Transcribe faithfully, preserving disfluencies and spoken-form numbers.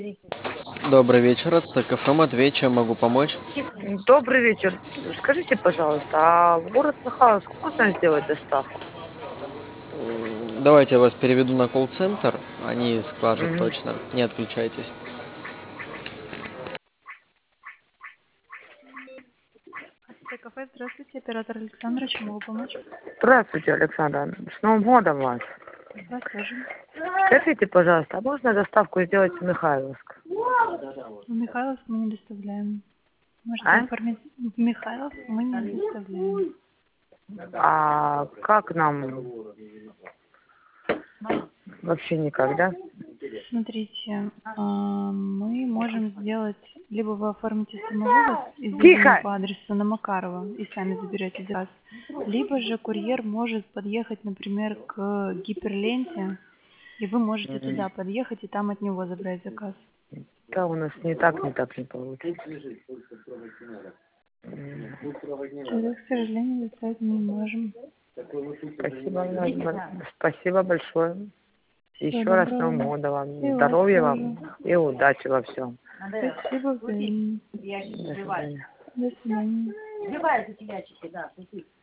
Добрый вечер, это кафе Матвей, чем могу помочь? Добрый вечер. Скажите, пожалуйста, а в город Михайловск можно сделать доставку? М, Давайте я вас переведу на колл-центр, они скажут Мгм. точно. Не отключайтесь. Это кафе, здравствуйте, оператор Александра, чем могу помочь? Здравствуйте, Александр. С Новым годом вас. Вас тоже. Скажите, пожалуйста, а можно доставку сделать в Михайловск? В Михайловск мы не доставляем. Можете А? оформить в Михайловск, мы не доставляем. А как нам? Вообще никак, да? Смотрите, а, мы можем сделать, либо вы оформите самовывоз из Ильина Тихо! по адресу на Макарова и сами заберете заказ, либо же курьер может подъехать, например, к гиперленте, и вы можете М, туда подъехать и там от него забрать заказ. Да, у нас не так, не так не получится. М, Человек, к сожалению, доставить не можем. Спасибо, вам, спасибо большое. Всего Еще раз с Новым доброго. годом И вам. у вас Здоровья тоже. вам и удачи во всем. Спасибо взаимно. До свидания. До свидания. Убивают у тебя, да,